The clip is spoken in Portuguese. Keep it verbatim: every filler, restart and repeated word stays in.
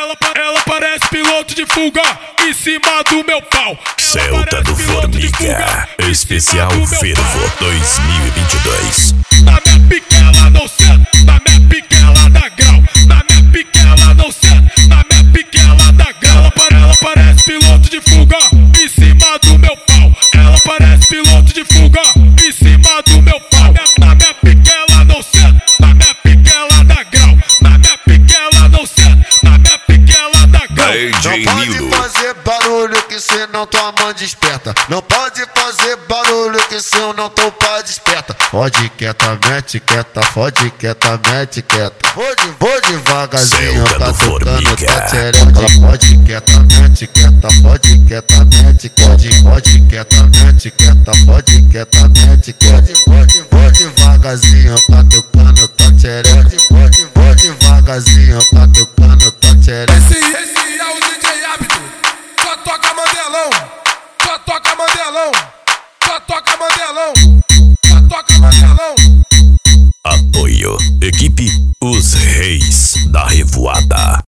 ela, ela parece piloto de fuga em cima do meu pau. Celta do Formiga, especial Fervo dois mil e vinte e dois. Na minha pique ela não senta, na minha pique ela dá grau. Na minha pique ela não senta, na minha pique ela dá grau. Ela, pare- ela parece piloto de fuga em cima do meu pau. Ela parece piloto de fuga em cima do meu pau. Na minha pique ela não senta, na minha pique ela dá grau. Na minha pique ela não senta, na minha pique ela dá grau. D J Não pode Nilo. fazer barulho que cê não tua mãe desperta. Não pode fazer barulho que cê não teu pai desperta. Fode quieta, mete quieta, fode quieta, mete quieta. Vou, de, vou devagarzinho, Celta tá do tocando Formiga. tua tchereca. Fode quieta, mete quieta, fode quieta, mete quieta. Fode quieta, mete quieta, fode quieta, mete quieta. Vou, de, vou devagarzinho, tá tocando tua tchereca. Vou, de, vou devagarzinho, tá tocando tua tchereca. Esse, esse é o D J Hábito, só toca Mandelão, só toca Mandelão, só toca Mandelão, só toca Mandelão. Apoio, equipe Os Reis da Revoada.